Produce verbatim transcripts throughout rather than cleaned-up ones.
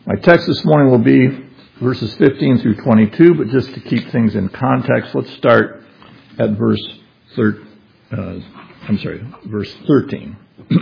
My text this morning will be verses fifteen through twenty-two, but just to keep things in context, let's start at verse thir- uh, I'm sorry, verse thirteen.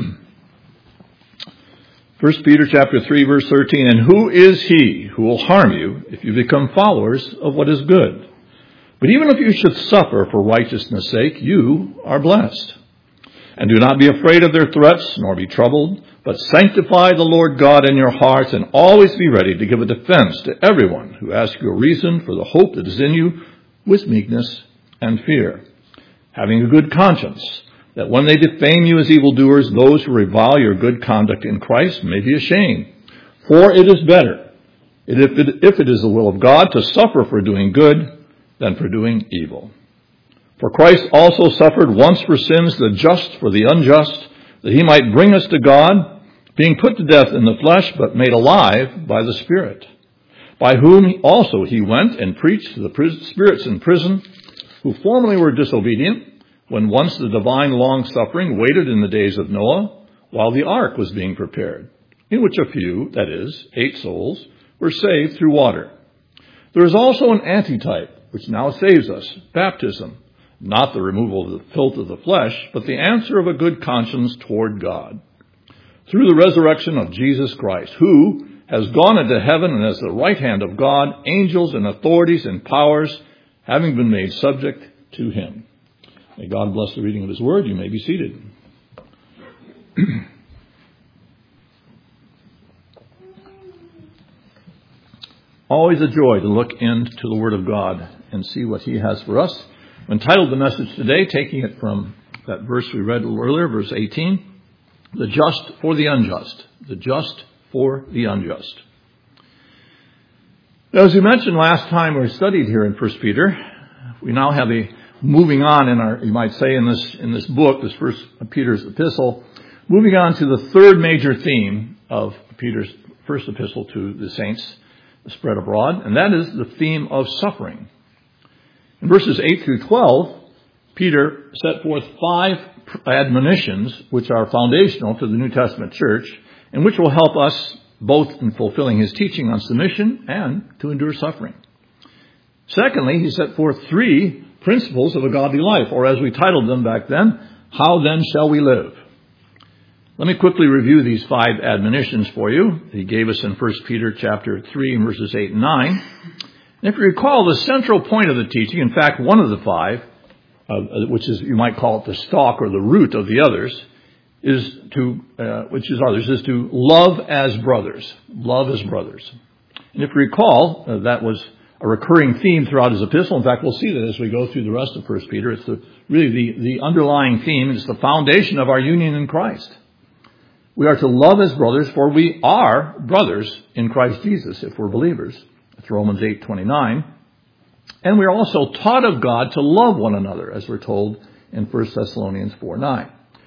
First Peter chapter three, verse thirteen, and who is he who will harm you if you become followers of what is good? But even if you should suffer for righteousness' sake, you are blessed. And do not be afraid of their threats, nor be troubled, but sanctify the Lord God in your hearts, and always be ready to give a defense to everyone who asks you a reason for the hope that is in you with meekness and fear, having a good conscience, that when they defame you as evildoers, those who revile your good conduct in Christ may be ashamed. For it is better, if it, if it is the will of God, to suffer for doing good than for doing evil. For Christ also suffered once for sins, the just for the unjust, that he might bring us to God, being put to death in the flesh, but made alive by the Spirit, by whom also he went and preached to the spirits in prison, who formerly were disobedient, when once the divine long-suffering waited in the days of Noah, while the ark was being prepared, in which a few, that is, eight souls, were saved through water. There is also an antitype, which now saves us, baptism, not the removal of the filth of the flesh, but the answer of a good conscience toward God, through the resurrection of Jesus Christ, who has gone into heaven and is at the right hand of God, angels and authorities and powers, having been made subject to him. May God bless the reading of his word. You may be seated. Always a joy to look into the word of God and see what he has for us. I'm entitled the message today, taking it from that verse we read a little earlier, verse eighteen, the just for the unjust. The just for the unjust. Now, as we mentioned last time we studied here in First Peter, we now have a moving on in our, you might say, in this in this book, this First Peter's epistle, moving on to the third major theme of Peter's first epistle to the saints spread abroad, and that is the theme of suffering. In verses eight through twelve, Peter set forth five admonitions which are foundational to the New Testament church and which will help us both in fulfilling his teaching on submission and to endure suffering. Secondly, he set forth three principles of a godly life, or as we titled them back then, how then shall we live? Let me quickly review these five admonitions for you. He gave us in First Peter chapter three, verses eight and nine. And if you recall, the central point of the teaching, in fact, one of the five, uh, which is, you might call it the stalk or the root of the others, is to, uh, which is others, is to love as brothers. Love as brothers. And if you recall, uh, that was a recurring theme throughout his epistle. In fact, we'll see that as we go through the rest of First Peter. It's the, really the, the underlying theme. It's the foundation of our union in Christ. We are to love as brothers, for we are brothers in Christ Jesus, if we're believers. It's Romans eight twenty-nine. And we're also taught of God to love one another, as we're told in First Thessalonians four nine.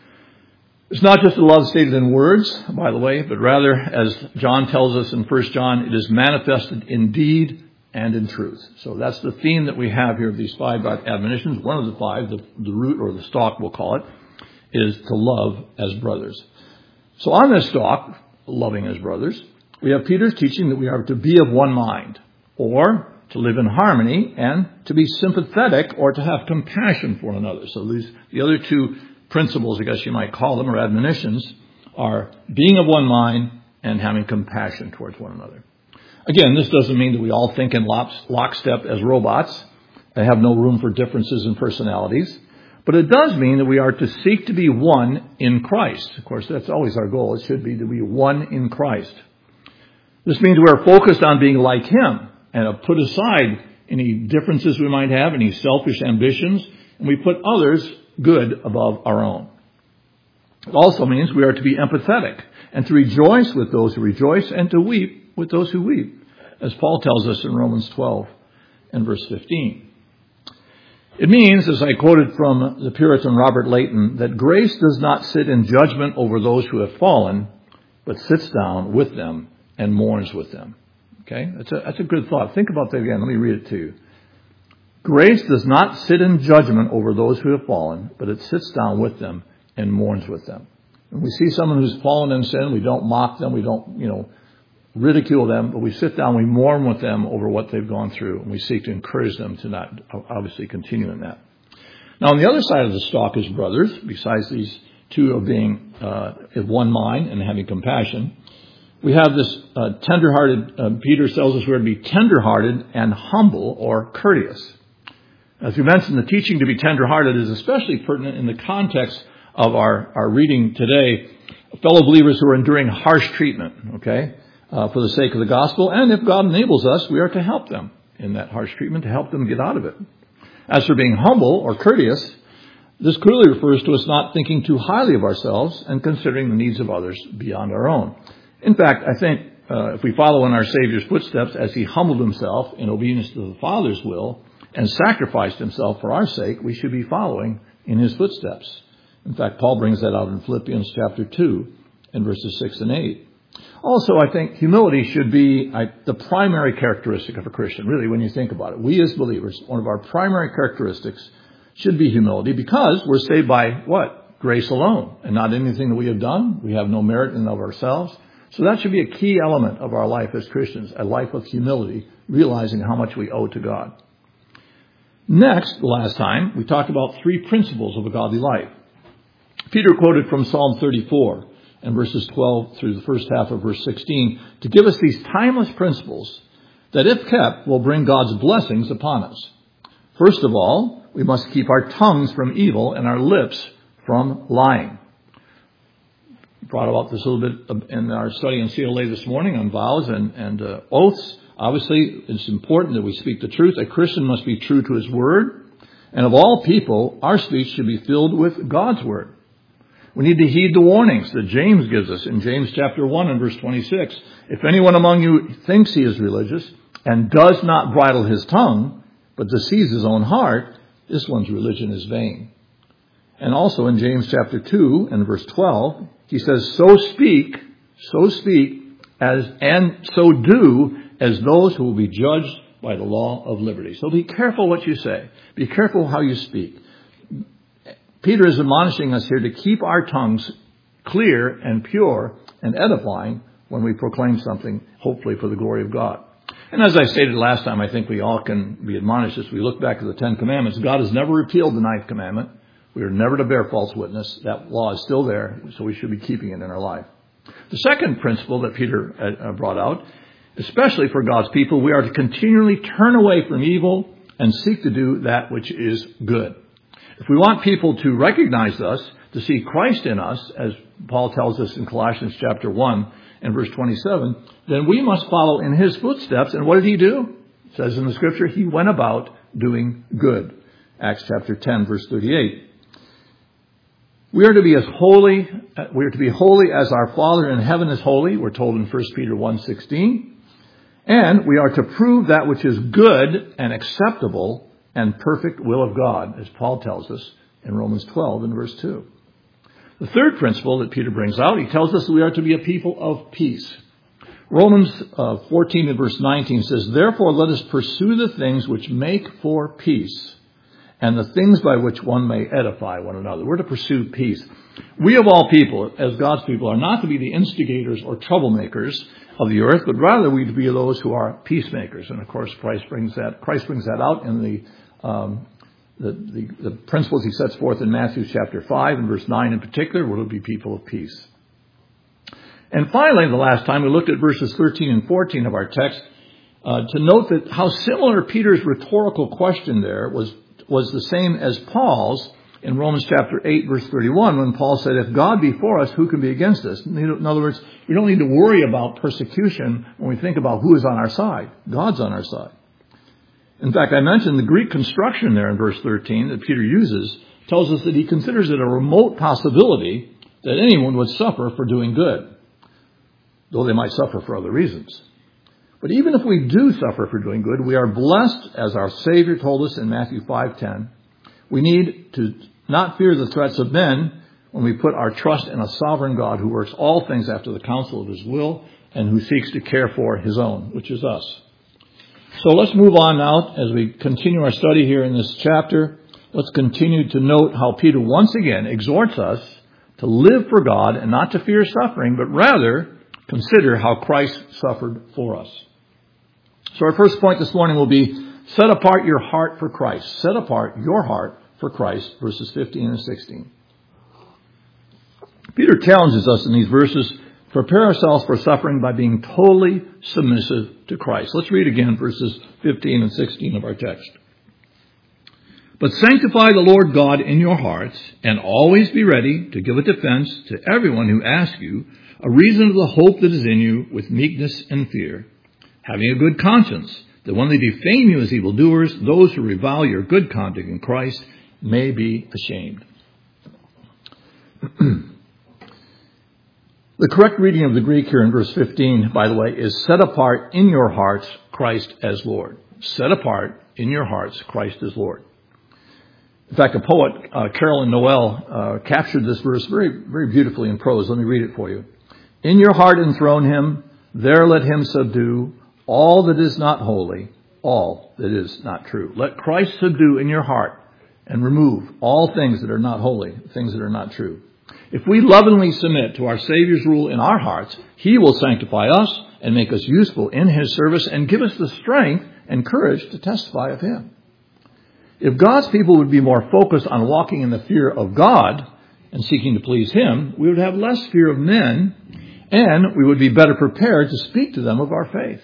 It's not just a love stated in words, by the way, but rather, as John tells us in First John, it is manifested in deed and in truth. So that's the theme that we have here of these five admonitions. One of the five, the, the root or the stalk we'll call it, is to love as brothers. So on this stalk, loving as brothers, we have Peter's teaching that we are to be of one mind, or to live in harmony, and to be sympathetic, or to have compassion for one another. So these, the other two principles, I guess you might call them, or admonitions, are being of one mind and having compassion towards one another. Again, this doesn't mean that we all think in lockstep as robots and have no room for differences in personalities. But it does mean that we are to seek to be one in Christ. Of course, that's always our goal. It should be to be one in Christ. This means we are focused on being like him and have put aside any differences we might have, any selfish ambitions, and we put others' good above our own. It also means we are to be empathetic and to rejoice with those who rejoice and to weep with those who weep, as Paul tells us in Romans twelve and verse fifteen. It means, as I quoted from the Puritan Robert Leighton, that grace does not sit in judgment over those who have fallen, but sits down with them and mourns with them. Okay? That's a, that's a good thought. Think about that again. Let me read it to you. Grace does not sit in judgment over those who have fallen, but it sits down with them and mourns with them. When we see someone who's fallen in sin, we don't mock them, we don't, you know, ridicule them, but we sit down, we mourn with them over what they've gone through, and we seek to encourage them to not obviously continue in that. Now, on the other side of the stalk is brothers, besides these two of being uh, of one mind and having compassion. We have this uh, tender-hearted, uh, Peter tells us we're to be tender-hearted and humble or courteous. As we mentioned, the teaching to be tender-hearted is especially pertinent in the context of our, our reading today, fellow believers who are enduring harsh treatment, okay, uh, for the sake of the gospel. And if God enables us, we are to help them in that harsh treatment, to help them get out of it. As for being humble or courteous, this clearly refers to us not thinking too highly of ourselves and considering the needs of others beyond our own. In fact, I think uh, if we follow in our Savior's footsteps as he humbled himself in obedience to the Father's will and sacrificed himself for our sake, we should be following in his footsteps. In fact, Paul brings that out in Philippians chapter two and verses six and eight. Also, I think humility should be I, the primary characteristic of a Christian, really, when you think about it. We as believers, one of our primary characteristics should be humility, because we're saved by what? Grace alone, and not anything that we have done. We have no merit in and of ourselves. So that should be a key element of our life as Christians, a life of humility, realizing how much we owe to God. Next, the last time, we talked about three principles of a godly life. Peter quoted from Psalm thirty-four and verses twelve through the first half of verse sixteen to give us these timeless principles that, if kept, will bring God's blessings upon us. First of all, we must keep our tongues from evil and our lips from lying. We brought about this a little bit in our study in C L A this morning on vows and, and uh, oaths. Obviously, it's important that we speak the truth. A Christian must be true to his word. And of all people, our speech should be filled with God's word. We need to heed the warnings that James gives us in James chapter one and verse twenty-six. If anyone among you thinks he is religious and does not bridle his tongue, but deceives his own heart, this one's religion is vain. And also in James chapter two and verse twelve, he says, so speak, so speak, as and so do as those who will be judged by the law of liberty. So be careful what you say. Be careful how you speak. Peter is admonishing us here to keep our tongues clear and pure and edifying when we proclaim something, hopefully for the glory of God. And as I stated last time, I think we all can be admonished as we look back at the Ten Commandments. God has never repealed the ninth commandment. We are never to bear false witness. That law is still there, so we should be keeping it in our life. The second principle that Peter brought out, especially for God's people, we are to continually turn away from evil and seek to do that which is good. If we want people to recognize us, to see Christ in us, as Paul tells us in Colossians chapter one and verse twenty-seven, then we must follow in his footsteps. And what did he do? It says in the scripture, he went about doing good. Acts chapter ten, verse thirty-eight. We are to be as holy, we are to be holy as our Father in heaven is holy. We're told in First Peter one sixteen. And we are to prove that which is good and acceptable and perfect will of God, as Paul tells us in Romans twelve and verse two. The third principle that Peter brings out, he tells us that we are to be a people of peace. Romans uh, fourteen and verse nineteen says, therefore let us pursue the things which make for peace, and the things by which one may edify one another. We're to pursue peace. We of all people, as God's people, are not to be the instigators or troublemakers of the earth, but rather we to be those who are peacemakers. And of course, Christ brings that Christ brings that out in the um, the, the, the principles he sets forth in Matthew chapter five and verse nine in particular. We're to be people of peace. And finally, the last time we looked at verses thirteen and fourteen of our text uh, to note that how similar Peter's rhetorical question there was was the same as Paul's in Romans chapter eight, verse thirty-one, when Paul said, if God be for us, who can be against us? In other words, you don't need to worry about persecution when we think about who is on our side. God's on our side. In fact, I mentioned the Greek construction there in verse thirteen that Peter uses tells us that he considers it a remote possibility that anyone would suffer for doing good, though they might suffer for other reasons. But even if we do suffer for doing good, we are blessed, as our Savior told us in Matthew five ten. We need to not fear the threats of men when we put our trust in a sovereign God who works all things after the counsel of his will and who seeks to care for his own, which is us. So let's move on now as we continue our study here in this chapter. Let's continue to note how Peter once again exhorts us to live for God and not to fear suffering, but rather consider how Christ suffered for us. So our first point this morning will be, set apart your heart for Christ. Set apart your heart for Christ, verses fifteen and sixteen. Peter challenges us in these verses to prepare ourselves for suffering by being totally submissive to Christ. Let's read again verses fifteen and sixteen of our text. But sanctify the Lord God in your hearts, and always be ready to give a defense to everyone who asks you a reason of the hope that is in you with meekness and fear, having a good conscience, that when they defame you as evildoers, those who revile your good conduct in Christ may be ashamed. The correct reading of the Greek here in verse fifteen, by the way, is set apart in your hearts Christ as Lord. Set apart in your hearts Christ as Lord. In fact, a poet, uh, Carolyn Noel, uh, captured this verse very, very beautifully in prose. Let me read it for you. In your heart enthrone him, there let him subdue all that is not holy, all that is not true. Let Christ subdue in your heart and remove all things that are not holy, things that are not true. If we lovingly submit to our Savior's rule in our hearts, he will sanctify us and make us useful in his service and give us the strength and courage to testify of him. If God's people would be more focused on walking in the fear of God and seeking to please him, we would have less fear of men, and we would be better prepared to speak to them of our faith.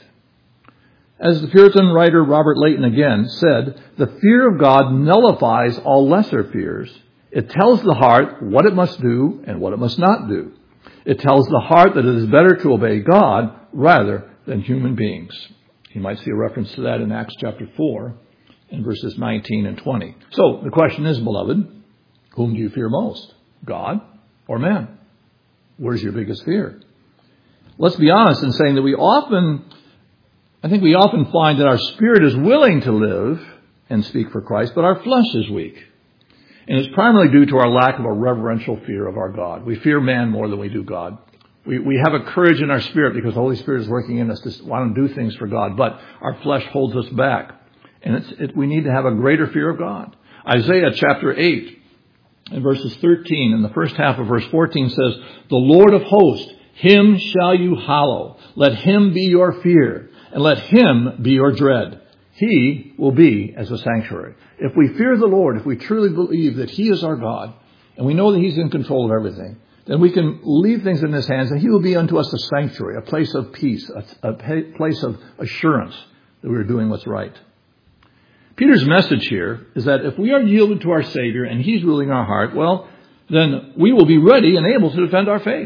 As the Puritan writer Robert Leighton again said, the fear of God nullifies all lesser fears. It tells the heart what it must do and what it must not do. It tells the heart that it is better to obey God rather than human beings. You might see a reference to that in Acts chapter four in verses nineteen and twenty. So the question is, beloved, whom do you fear most? God or man? Where's your biggest fear? Let's be honest in saying that we often, I think we often find that our spirit is willing to live and speak for Christ, but our flesh is weak. And it's primarily due to our lack of a reverential fear of our God. We fear man more than we do God. We, we have a courage in our spirit because the Holy Spirit is working in us to want to do things for God, but our flesh holds us back. And it's, it, we need to have a greater fear of God. Isaiah chapter eight and verses thirteen and the first half of verse fourteen says, the Lord of hosts, him shall you hallow. Let him be your fear, and let him be your dread. He will be as a sanctuary. If we fear the Lord, if we truly believe that he is our God, and we know that he's in control of everything, then we can leave things in his hands, and he will be unto us a sanctuary, a place of peace, a, a place of assurance that we're doing what's right. Peter's message here is that if we are yielded to our Savior and he's ruling our heart, well, then we will be ready and able to defend our faith.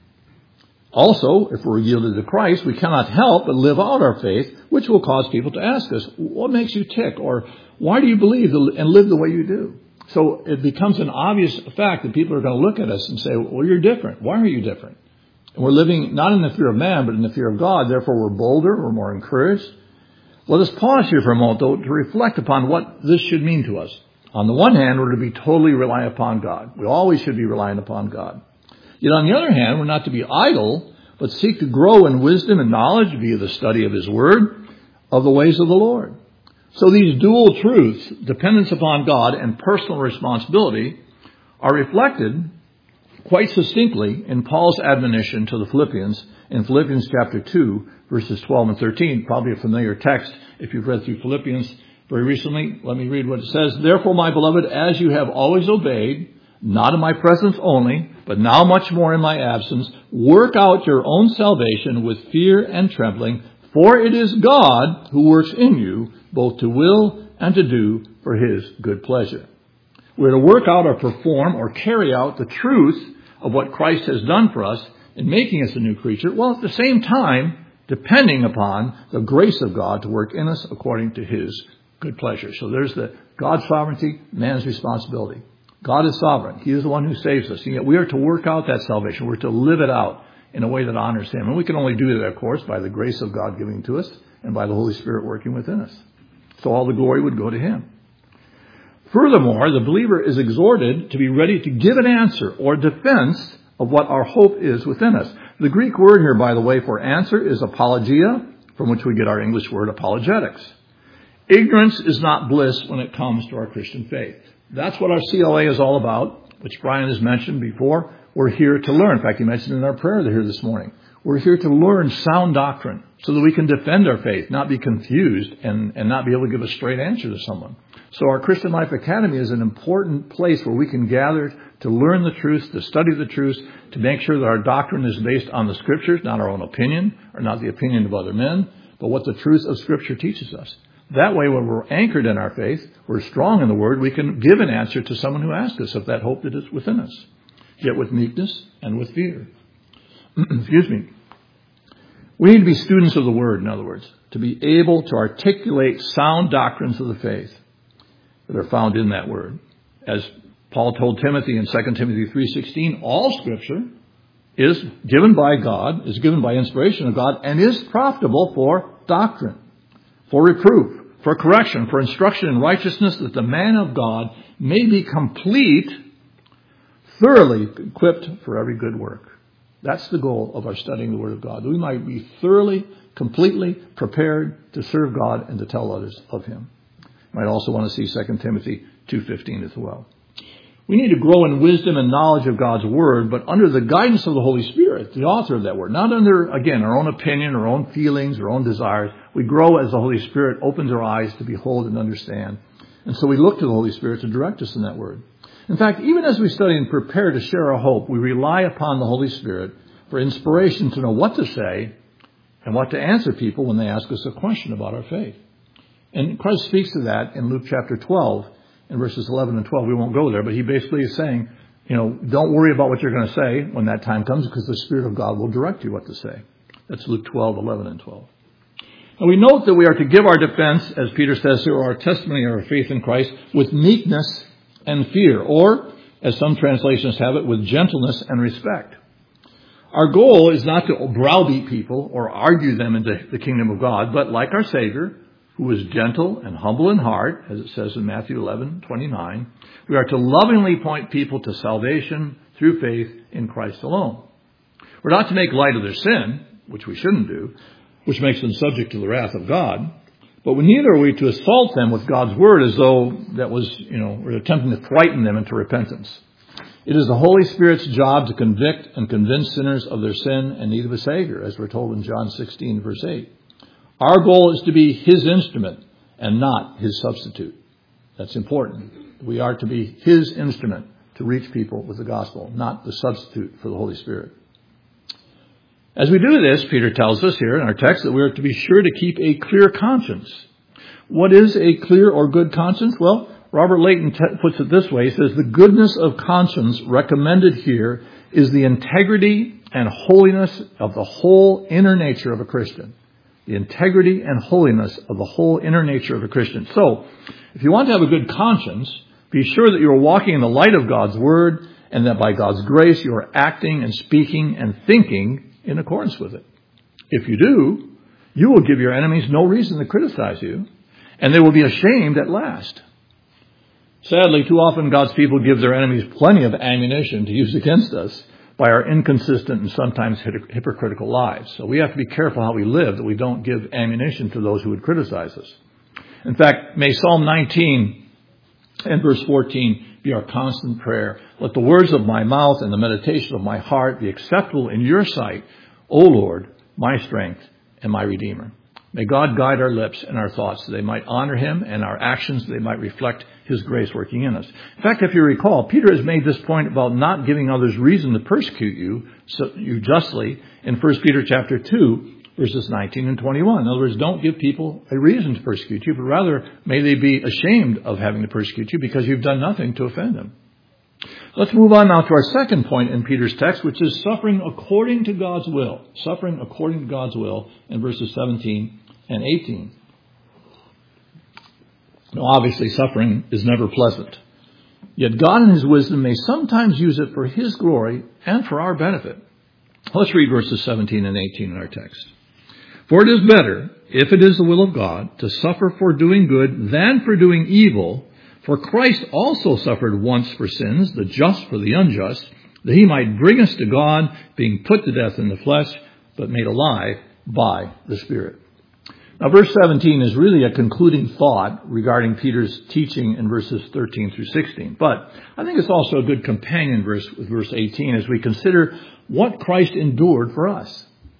Also, if we're yielded to Christ, we cannot help but live out our faith, which will cause people to ask us, what makes you tick? Or why do you believe and live the way you do? So it becomes an obvious fact that people are going to look at us and say, well, you're different. Why are you different? And we're living not in the fear of man, but in the fear of God. Therefore, we're bolder, we're more encouraged. Let us pause here for a moment, though, to reflect upon what this should mean to us. On the one hand, we're to be totally reliant upon God. We always should be reliant upon God. Yet on the other hand, we're not to be idle, but seek to grow in wisdom and knowledge via the study of his word, of the ways of the Lord. So these dual truths, dependence upon God and personal responsibility, are reflected quite succinctly in Paul's admonition to the Philippians in Philippians chapter two, verses twelve and thirteen. Probably a familiar text if you've read through Philippians very recently. Let me read what it says. Therefore, my beloved, as you have always obeyed, not in my presence only, but now much more in my absence, work out your own salvation with fear and trembling, for it is God who works in you, both to will and to do for his good pleasure. We're to work out or perform or carry out the truth of what Christ has done for us in making us a new creature, while at the same time depending upon the grace of God to work in us according to his good pleasure. So there's the God's sovereignty, man's responsibility. God is sovereign. He is the one who saves us. And yet we are to work out that salvation. We're to live it out in a way that honors him. And we can only do that, of course, by the grace of God giving to us and by the Holy Spirit working within us. So all the glory would go to him. Furthermore, the believer is exhorted to be ready to give an answer or defense of what our hope is within us. The Greek word here, by the way, for answer is apologia, from which we get our English word apologetics. Ignorance is not bliss when it comes to our Christian faith. That's what our C L A is all about, which Brian has mentioned before. We're here to learn. In fact, he mentioned in our prayer here this morning. We're here to learn sound doctrine so that we can defend our faith, not be confused, and, and not be able to give a straight answer to someone. So our Christian Life Academy is an important place where we can gather to learn the truth, to study the truth, to make sure that our doctrine is based on the Scriptures, not our own opinion, or not the opinion of other men, but what the truth of Scripture teaches us. That way, when we're anchored in our faith, we're strong in the Word, we can give an answer to someone who asks us of that hope that is within us, yet with meekness and with fear. Excuse me. We need to be students of the Word, in other words, to be able to articulate sound doctrines of the faith that are found in that Word. As Paul told Timothy in Second Timothy three sixteen, all Scripture is given by God, is given by inspiration of God, and is profitable for doctrine, for reproof, for correction, for instruction in righteousness, that the man of God may be complete, thoroughly equipped for every good work. That's the goal of our studying the Word of God, that we might be thoroughly, completely prepared to serve God and to tell others of Him. You might also want to see Second Timothy two fifteen as well. We need to grow in wisdom and knowledge of God's Word, but under the guidance of the Holy Spirit, the author of that Word. Not under, again, our own opinion, our own feelings, our own desires. We grow as the Holy Spirit opens our eyes to behold and understand. And so we look to the Holy Spirit to direct us in that Word. In fact, even as we study and prepare to share our hope, we rely upon the Holy Spirit for inspiration to know what to say and what to answer people when they ask us a question about our faith. And Christ speaks to that in Luke chapter twelve, in verses eleven and twelve. We won't go there, but he basically is saying, you know, don't worry about what you're going to say when that time comes, because the Spirit of God will direct you what to say. That's Luke twelve, eleven and twelve. And we note that we are to give our defense, as Peter says here, our testimony of our faith in Christ, with meekness and fear, or, as some translations have it, with gentleness and respect. Our goal is not to browbeat people or argue them into the kingdom of God, but like our Savior, who was gentle and humble in heart, as it says in Matthew eleven twenty-nine, we are to lovingly point people to salvation through faith in Christ alone. We're not to make light of their sin, which we shouldn't do, which makes them subject to the wrath of God, but neither are we to assault them with God's word as though that was, you know, we're attempting to frighten them into repentance. It is the Holy Spirit's job to convict and convince sinners of their sin and need of a Savior, as we're told in John sixteen, verse eight. Our goal is to be His instrument and not His substitute. That's important. We are to be His instrument to reach people with the gospel, not the substitute for the Holy Spirit. As we do this, Peter tells us here in our text that we are to be sure to keep a clear conscience. What is a clear or good conscience? Well, Robert Leighton t- puts it this way. He says, the goodness of conscience recommended here is the integrity and holiness of the whole inner nature of a Christian. The integrity and holiness of the whole inner nature of a Christian. So, if you want to have a good conscience, be sure that you are walking in the light of God's Word, and that by God's grace you are acting and speaking and thinking in accordance with it. If you do, you will give your enemies no reason to criticize you, and they will be ashamed at last. Sadly, too often God's people give their enemies plenty of ammunition to use against us by our inconsistent and sometimes hypocritical lives. So we have to be careful how we live, that we don't give ammunition to those who would criticize us. In fact, may Psalm nineteen and verse fourteen be our constant prayer. Let the words of my mouth and the meditation of my heart be acceptable in your sight, O Lord, my strength and my Redeemer. May God guide our lips and our thoughts so they might honor Him, and our actions so they might reflect His grace working in us. In fact, if you recall, Peter has made this point about not giving others reason to persecute you, so you justly, in First Peter chapter two, verses nineteen and twenty-one. In other words, don't give people a reason to persecute you, but rather may they be ashamed of having to persecute you because you've done nothing to offend them. Let's move on now to our second point in Peter's text, which is suffering according to God's will. Suffering according to God's will in verses seventeen and eighteen. Now, obviously, suffering is never pleasant. Yet God in His wisdom may sometimes use it for His glory and for our benefit. Let's read verses seventeen and eighteen in our text. For it is better, if it is the will of God, to suffer for doing good than for doing evil. For Christ also suffered once for sins, the just for the unjust, that He might bring us to God, being put to death in the flesh, but made alive by the Spirit. Now, verse seventeen is really a concluding thought regarding Peter's teaching in verses thirteen through sixteen. But I think it's also a good companion verse with verse eighteen as we consider what Christ endured for us.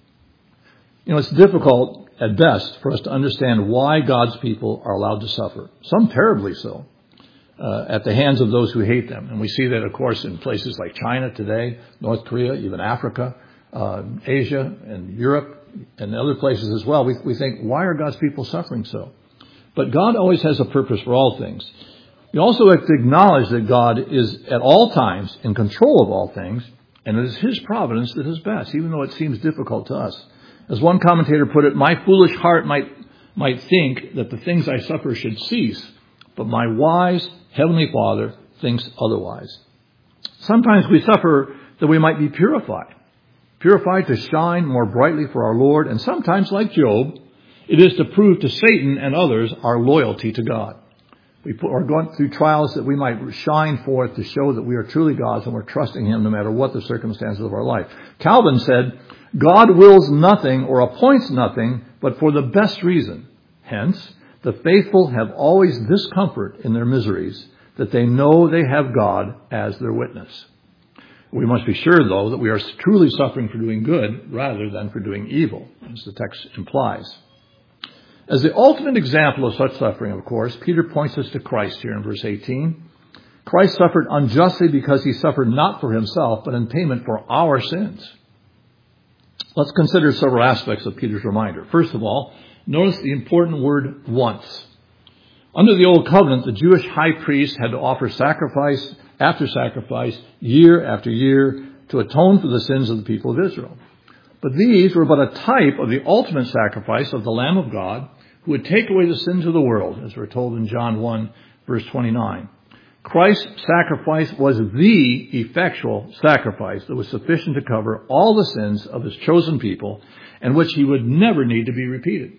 You know, it's difficult at best for us to understand why God's people are allowed to suffer, some terribly so, uh, at the hands of those who hate them. And we see that, of course, in places like China today, North Korea, even Africa, uh, Asia, and Europe, and other places as well. We, we think, why are God's people suffering so? But God always has a purpose for all things. We also have to acknowledge that God is at all times in control of all things, and it is His providence that is best, even though it seems difficult to us. As one commentator put it, my foolish heart might might think that the things I suffer should cease, but my wise Heavenly Father thinks otherwise. Sometimes we suffer that we might be purified, purified to shine more brightly for our Lord, and sometimes, like Job, it is to prove to Satan and others our loyalty to God. We are going through trials that we might shine forth to show that we are truly God's and we're trusting Him no matter what the circumstances of our life. Calvin said, God wills nothing or appoints nothing but for the best reason. Hence, the faithful have always this comfort in their miseries, that they know they have God as their witness. We must be sure, though, that we are truly suffering for doing good rather than for doing evil, as the text implies. As the ultimate example of such suffering, of course, Peter points us to Christ here in verse eighteen. Christ suffered unjustly because He suffered not for Himself, but in payment for our sins. Let's consider several aspects of Peter's reminder. First of all, notice the important word once. Under the Old Covenant, the Jewish high priest had to offer sacrifice after sacrifice, year after year, to atone for the sins of the people of Israel. But these were but a type of the ultimate sacrifice of the Lamb of God, who would take away the sins of the world, as we're told in John one, verse twenty-nine. Christ's sacrifice was the effectual sacrifice that was sufficient to cover all the sins of His chosen people, and which He would never need to be repeated.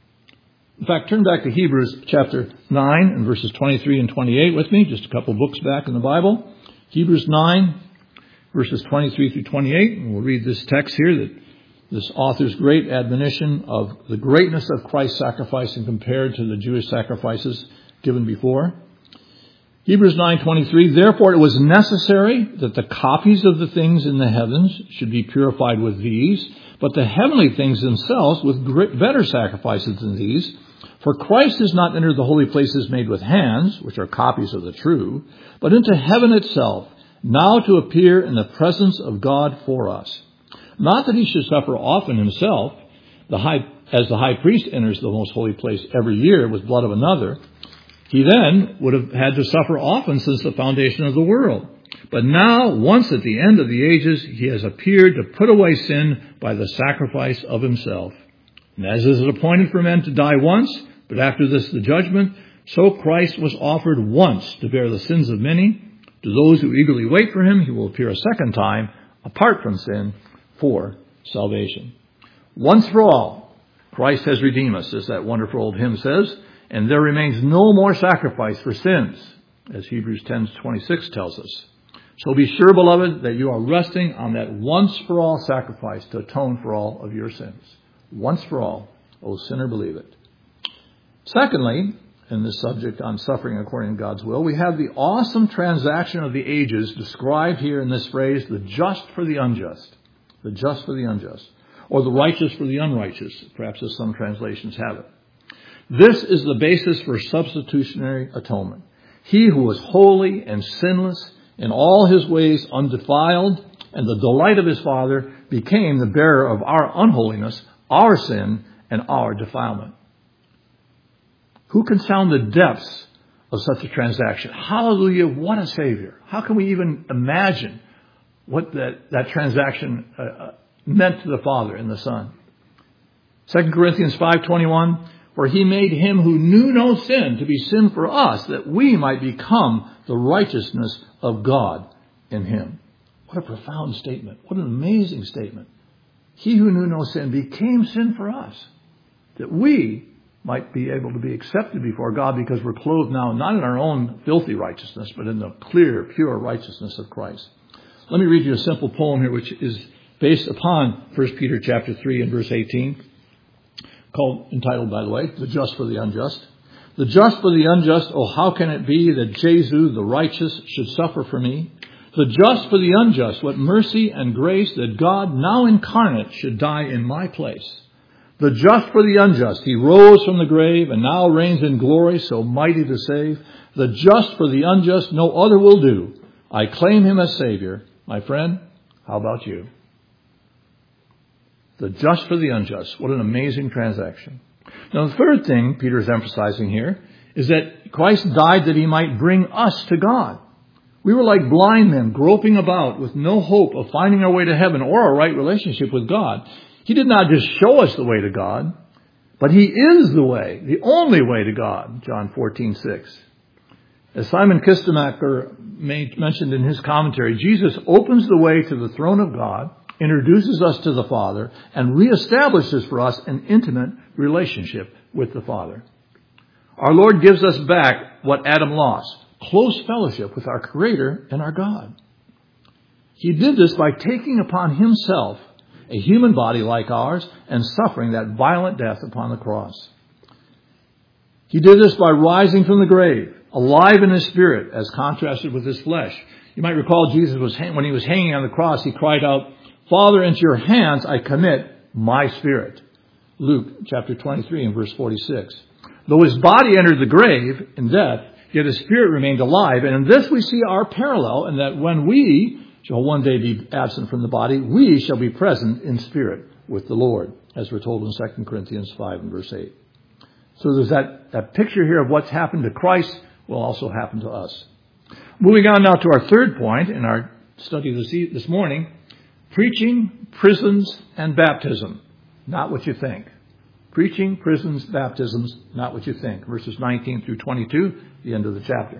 In fact, turn back to Hebrews chapter nine and verses twenty-three and twenty-eight with me, just a couple books back in the Bible. Hebrews nine, verses twenty-three through twenty-eight, and we'll read this text here, that this author's great admonition of the greatness of Christ's sacrifice and compared to the Jewish sacrifices given before. Hebrews nine twenty-three, therefore it was necessary that the copies of the things in the heavens should be purified with these, but the heavenly things themselves with great, better sacrifices than these. For Christ has not entered the holy places made with hands, which are copies of the true, but into heaven itself, now to appear in the presence of God for us. Not that He should suffer often Himself, the high, as the high priest enters the most holy place every year with blood of another. He then would have had to suffer often since the foundation of the world. But now, once at the end of the ages, He has appeared to put away sin by the sacrifice of Himself. And as is it appointed for men to die once, but after this the judgment, so Christ was offered once to bear the sins of many. To those who eagerly wait for Him, He will appear a second time, apart from sin, for salvation. Once for all, Christ has redeemed us, as that wonderful old hymn says, and there remains no more sacrifice for sins, as Hebrews ten twenty-six tells us. So be sure, beloved, that you are resting on that once-for-all sacrifice to atone for all of your sins. Once for all, O sinner, believe it. Secondly, in this subject on suffering according to God's will, we have the awesome transaction of the ages described here in this phrase, the just for the unjust. The just for the unjust. Or the righteous for the unrighteous, perhaps as some translations have it. This is the basis for substitutionary atonement. He who was holy and sinless, in all His ways undefiled, and the delight of His Father, became the bearer of our unholiness, our sin, and our defilement. Who can sound the depths of such a transaction? Hallelujah, what a Savior. How can we even imagine what that, that transaction uh, meant to the Father and the Son? Second Corinthians five twenty-one, for He made Him who knew no sin to be sin for us, that we might become the righteousness of God in Him. What a profound statement. What an amazing statement. He who knew no sin became sin for us, that we might be able to be accepted before God, because we're clothed now not in our own filthy righteousness, but in the clear, pure righteousness of Christ. Let me read you a simple poem here, which is based upon First Peter chapter three and verse eighteen, called, entitled, by the way, The Just for the Unjust. The just for the unjust, oh, how can it be that Jesus, the righteous, should suffer for me? The just for the unjust, what mercy and grace that God, now incarnate, should die in my place. the just for the unjust. He rose from the grave and now reigns in glory, so mighty to save. The just for the unjust, no other will do. I claim him as Savior. My friend, how about you? The just for the unjust. What an amazing transaction. Now, the third thing Peter is emphasizing here is that Christ died that he might bring us to God. We were like blind men groping about with no hope of finding our way to heaven or a right relationship with God. He did not just show us the way to God, but he is the way, the only way to God, John fourteen six. As Simon Kistemaker mentioned in his commentary, Jesus opens the way to the throne of God, introduces us to the Father, and reestablishes for us an intimate relationship with the Father. Our Lord gives us back what Adam lost, close fellowship with our Creator and our God. He did this by taking upon himself a human body like ours and suffering that violent death upon the cross. He did this by rising from the grave, alive in his spirit as contrasted with his flesh. You might recall Jesus was, when he was hanging on the cross, he cried out, Father, into your hands I commit my spirit. Luke chapter twenty-three and verse forty-six. Though his body entered the grave in death, yet his spirit remained alive. And in this we see our parallel, in that when we shall one day be absent from the body, we shall be present in spirit with the Lord, as we're told in Second Corinthians five and verse eight. So there's that, that picture here of what's happened to Christ will also happen to us. Moving on now to our third point in our study this, e- this morning, preaching, prisons, and baptism. Not what you think. Preaching, prisons, baptisms, not what you think. Verses nineteen through twenty-two, the end of the chapter.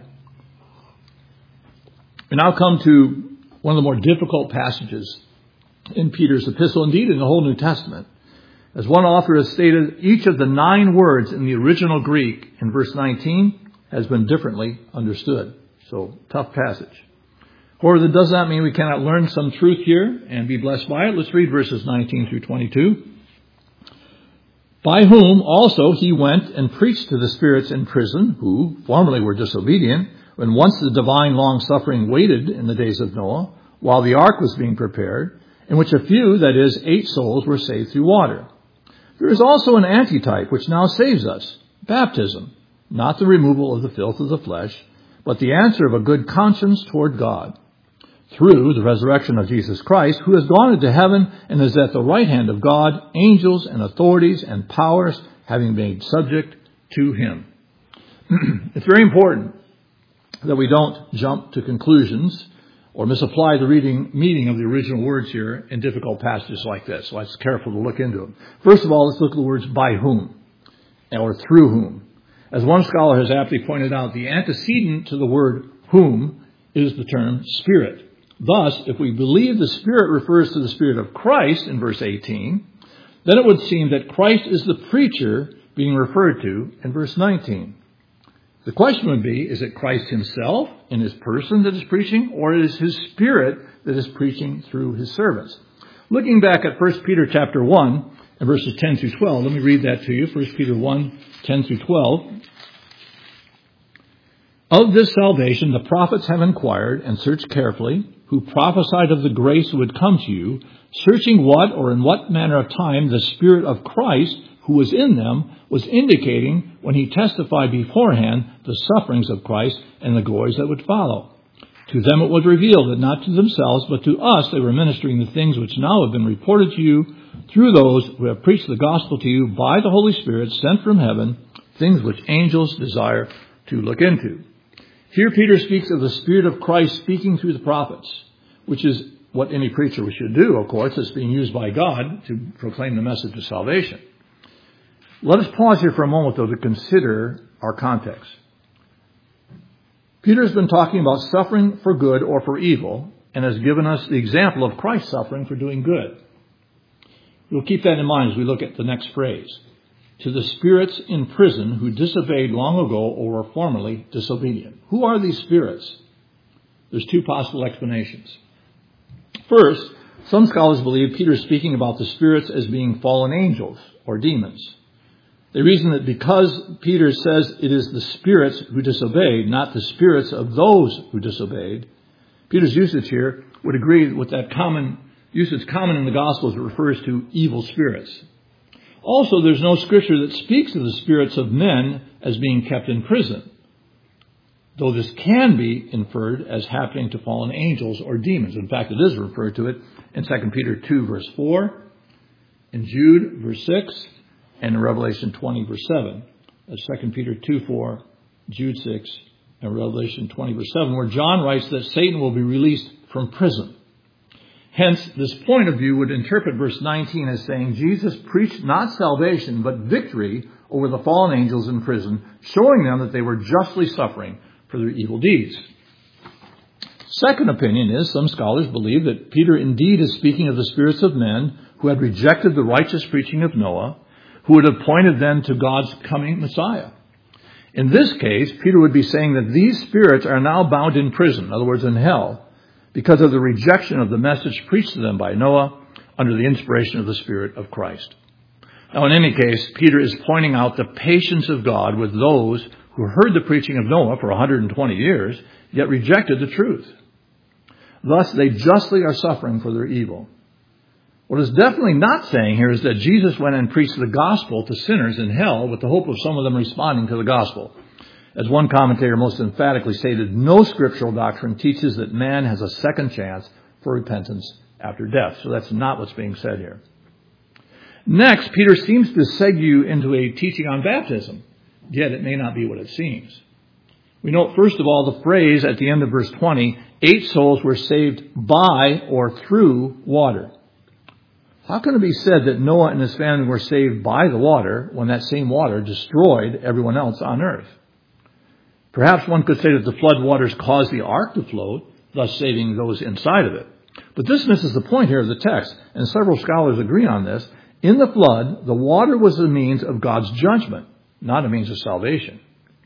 We now come to one of the more difficult passages in Peter's epistle, indeed in the whole New Testament. As one author has stated, each of the nine words in the original Greek in verse nineteen has been differently understood. So, tough passage. However, that does not mean we cannot learn some truth here and be blessed by it. Let's read verses nineteen through twenty-two. By whom also he went and preached to the spirits in prison, who formerly were disobedient, when once the divine long-suffering waited in the days of Noah, while the ark was being prepared, in which a few, that is, eight souls, were saved through water. There is also an antitype which now saves us, baptism, not the removal of the filth of the flesh, but the answer of a good conscience toward God, through the resurrection of Jesus Christ, who has gone into heaven and is at the right hand of God, angels and authorities and powers having been made subject to him. It's very important that we don't jump to conclusions or misapply the reading meaning of the original words here in difficult passages like this. So let's be careful to look into them. First of all, let's look at the words by whom or through whom. As one scholar has aptly pointed out, the antecedent to the word whom is the term Spirit. Thus, if we believe the Spirit refers to the Spirit of Christ in verse eighteen, then it would seem that Christ is the preacher being referred to in verse nineteen. The question would be, is it Christ himself in his person that is preaching, or is his Spirit that is preaching through his servants? Looking back at First Peter chapter one and verses ten through twelve, let me read that to you. First Peter one, ten through twelve. Of this salvation the prophets have inquired and searched carefully, who prophesied of the grace that would come to you, searching what or in what manner of time the Spirit of Christ, who was in them, was indicating when he testified beforehand the sufferings of Christ and the glories that would follow. To them it was revealed that not to themselves, but to us they were ministering the things which now have been reported to you through those who have preached the gospel to you by the Holy Spirit sent from heaven, things which angels desire to look into. Here Peter speaks of the Spirit of Christ speaking through the prophets, which is what any preacher should do, of course. It's being used by God to proclaim the message of salvation. Let us pause here for a moment, though, to consider our context. Peter has been talking about suffering for good or for evil, and has given us the example of Christ suffering for doing good. We'll keep that in mind as we look at the next phrase. To the spirits in prison who disobeyed long ago or were formerly disobedient. Who are these spirits? There's two possible explanations. First, some scholars believe Peter is speaking about the spirits as being fallen angels or demons. They reason that because Peter says it is the spirits who disobeyed, not the spirits of those who disobeyed, Peter's usage here would agree with that common usage common in the Gospels that refers to evil spirits. Also, there's no scripture that speaks of the spirits of men as being kept in prison, though this can be inferred as happening to fallen angels or demons. In fact, it is referred to it in Second Peter two, verse four, in Jude, verse six, and in Revelation twenty, verse seven. That's Second Peter two, four, Jude six, and Revelation twenty, verse seven, where John writes that Satan will be released from prison. Hence, this point of view would interpret verse nineteen as saying Jesus preached not salvation, but victory over the fallen angels in prison, showing them that they were justly suffering for their evil deeds. Second opinion is some scholars believe that Peter indeed is speaking of the spirits of men who had rejected the righteous preaching of Noah, who would have pointed them to God's coming Messiah. In this case, Peter would be saying that these spirits are now bound in prison, in other words, in hell, because of the rejection of the message preached to them by Noah under the inspiration of the Spirit of Christ. Now, in any case, Peter is pointing out the patience of God with those who heard the preaching of Noah for one hundred twenty years, yet rejected the truth. Thus, they justly are suffering for their evil. What is definitely not saying here is that Jesus went and preached the gospel to sinners in hell with the hope of some of them responding to the gospel. As one commentator most emphatically stated, no scriptural doctrine teaches that man has a second chance for repentance after death. So that's not what's being said here. Next, Peter seems to segue into a teaching on baptism, yet it may not be what it seems. We note, first of all, the phrase at the end of verse twenty, eight souls were saved by or through water. How can it be said that Noah and his family were saved by the water when that same water destroyed everyone else on earth? Perhaps one could say that the flood waters caused the ark to float, thus saving those inside of it. But this misses the point here of the text, and several scholars agree on this. In the flood, the water was the means of God's judgment, not a means of salvation.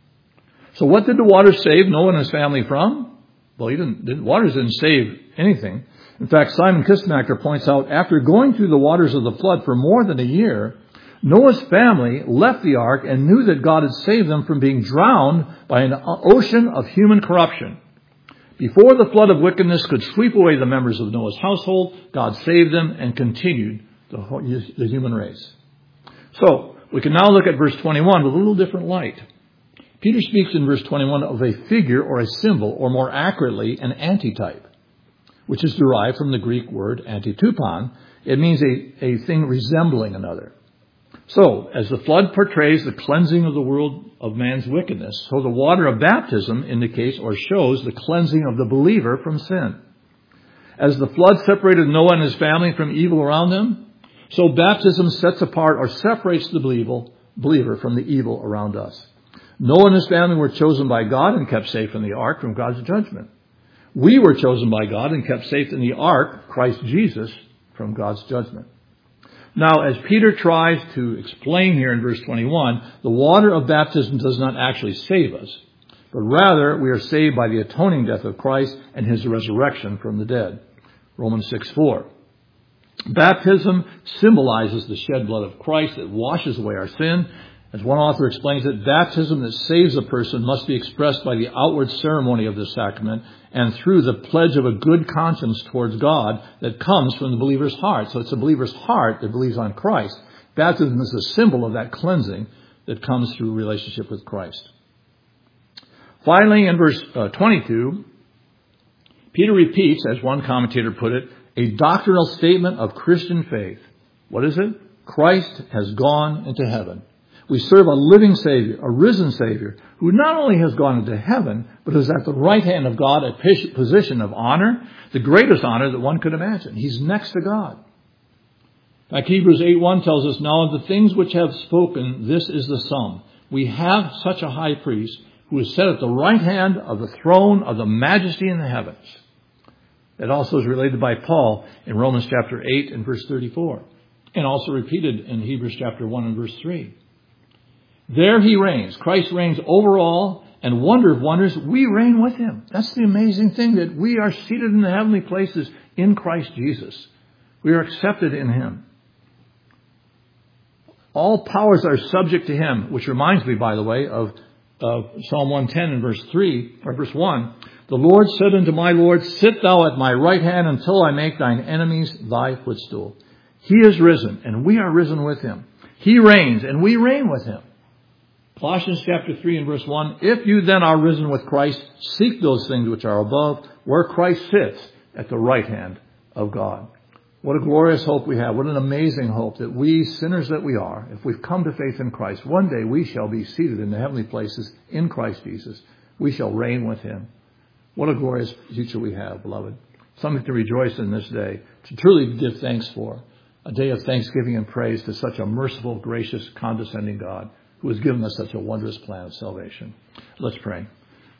So what did the water save Noah and his family from? Well, he didn't, the waters didn't save anything. In fact, Simon Kistemaker points out, after going through the waters of the flood for more than a year, Noah's family left the ark and knew that God had saved them from being drowned by an ocean of human corruption. Before the flood of wickedness could sweep away the members of Noah's household, God saved them and continued the, the human race. So, we can now look at verse twenty-one with a little different light. Peter speaks in verse twenty-one of a figure or a symbol, or more accurately, an antitype, which is derived from the Greek word antitupon. It means a, a thing resembling another. So, as the flood portrays the cleansing of the world of man's wickedness, so the water of baptism indicates or shows the cleansing of the believer from sin. As the flood separated Noah and his family from evil around them, so baptism sets apart or separates the believer from the evil around us. Noah and his family were chosen by God and kept safe in the ark from God's judgment. We were chosen by God and kept safe in the ark, Christ Jesus, from God's judgment. Now, as Peter tries to explain here in verse twenty-one, the water of baptism does not actually save us, but rather we are saved by the atoning death of Christ and his resurrection from the dead. Romans six four. Baptism symbolizes the shed blood of Christ that washes away our sin. As one author explains it, baptism that saves a person must be expressed by the outward ceremony of this sacrament and through the pledge of a good conscience towards God that comes from the believer's heart. So it's the believer's heart that believes on Christ. Baptism is a symbol of that cleansing that comes through relationship with Christ. Finally, in verse uh, twenty-two, Peter repeats, as one commentator put it, a doctrinal statement of Christian faith. What is it? Christ has gone into heaven. We serve a living Savior, a risen Savior, who not only has gone into heaven, but is at the right hand of God, a position of honor, the greatest honor that one could imagine. He's next to God. In fact, Hebrews eight one tells us, now of the things which have spoken, this is the sum. We have such a high priest who is set at the right hand of the throne of the majesty in the heavens. That also is related by Paul in Romans chapter eight and verse thirty-four, and also repeated in Hebrews chapter one and verse three. There he reigns. Christ reigns over all, and wonder of wonders, we reign with him. That's the amazing thing, that we are seated in the heavenly places in Christ Jesus. We are accepted in him. All powers are subject to him, which reminds me, by the way, of uh, Psalm one ten and verse three, or verse one. The Lord said unto my Lord, sit thou at my right hand until I make thine enemies thy footstool. He is risen, and we are risen with him. He reigns, and we reign with him. Colossians chapter three and verse one, if you then are risen with Christ, seek those things which are above, where Christ sits at the right hand of God. What a glorious hope we have. What an amazing hope that we, sinners that we are, if we've come to faith in Christ, one day we shall be seated in the heavenly places in Christ Jesus. We shall reign with him. What a glorious future we have, beloved. Something to rejoice in this day, to truly give thanks for. A day of thanksgiving and praise to such a merciful, gracious, condescending God who has given us such a wondrous plan of salvation. Let's pray.